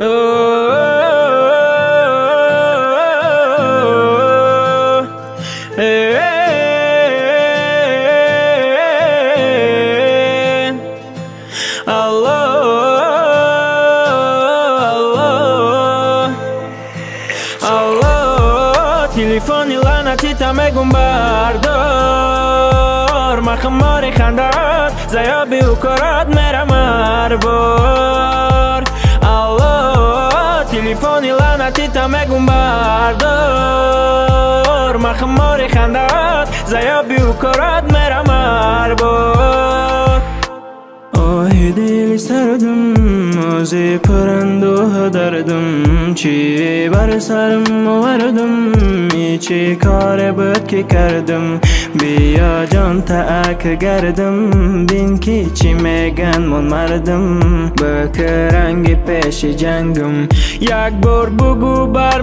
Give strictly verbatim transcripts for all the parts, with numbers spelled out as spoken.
تلفنی لعنتی تا مگم بردار من خماری خنداد زیابی و کرد میرم هر بار. الله تلفنی لعنتی تا مگم بردار من خماری خنداد زیابی و کرد میرم هر بار. آه دل سردم موزی پرند و دردم چی بر سرم وردم چی کار بود که کردم بیا جان تاک گردم بین که چی میگن من مردم به رنگ پیش جنگم یک بار بگو بر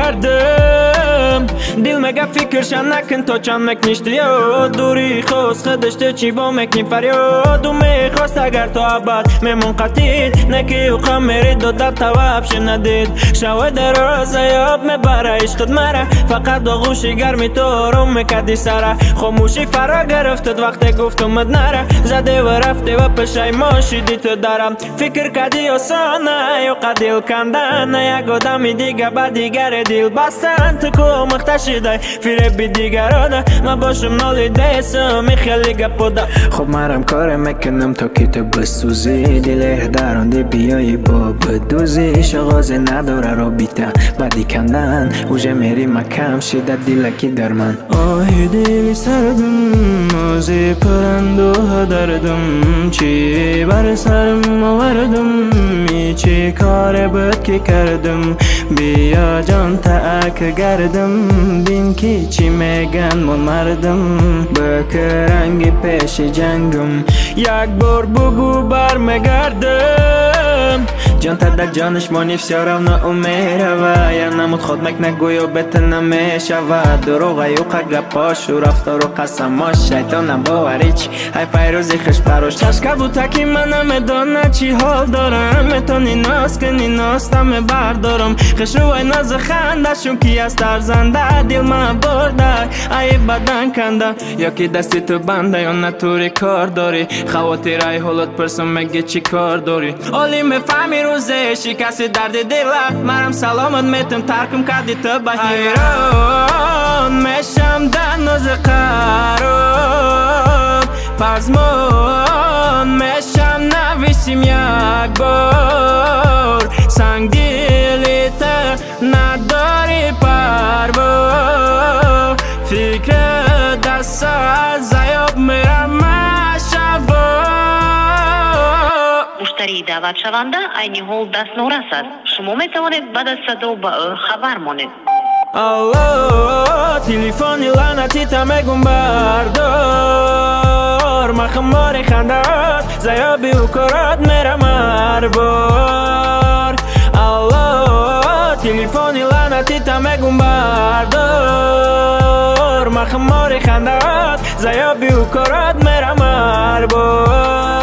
مگردم دل مگه فکرشن نکن تو چند مکنیشت یا دوری خوست خدشته چی با مکنی فریاد و میخواست اگر تو عباد میمون قتید نکی و خمیری دو در تواب شندید شوه در زیاب میبره عشقت مره فقط دو غوشی گرمی تو رو میکدی سره خاموشی فرا گرفتد وقتی گفتمت نره زده و رفتی و پشیمان شدی تو دارم فکر کردی آسانه یا قدیل کندن یک آدمی دیگه بر دیگر دیل بستن تو کو مختشیده فیره بی دیگرانه من باشم نالیده سمی خیلی گپوده خب مرم کار میکنم تا که تو بسوزی دله دراندی بیایی با بدوزی شغازه نداره رو بیته بدی کندن اوژه میری مکم شده دیلکی در من. آه دل سردم موزی پرند و دردم چی بر سرم وردم چی کار بود که کردم بیا جان تاک گردم بین که چی میگن من مردم به رنگ پیش جنگم یک بار بگو بر مگردم جان تا در جانش مانیف سیارم نا امیره و یا نمود خود مک نگوی و بتن نمیشه و دروغه یو قگپاش و رفتار و قسماش شیطانم باوریچ های پیروزی خش پروش چشکه بود تکی منم دانه چی حال دارم میتونی ناز کنی ناستم بردارم خش روی ناز خندشون کی از ترزنده دل من برده ای بدن کنده یا که دستی تو بنده یا نتوری کار داری خواتیر ای حالت پرسم مگه چی کار داری اولی میفهمی روزه شکست درد دله مرم سلامت میتونم ترکم کردی تو به حیران میشم در ناز قرار پرزمان میشم نویسیم یک بار سنگ دلیت نداری پروا فکر دست از زیاب میرم شبا. مشتری دعوت شونده айни ҳол дастнорас аст. шумо метавонед баъд аз садо ба ӯ хабар монед. الله تلفنی لعنتی تا مگم بردار من خماری خنداد زیابی و کرد میرم هر بار. الله تلفنی لعنتی تا مگم بردار من خماری خنداد زیابی و کرد میرم هر بار.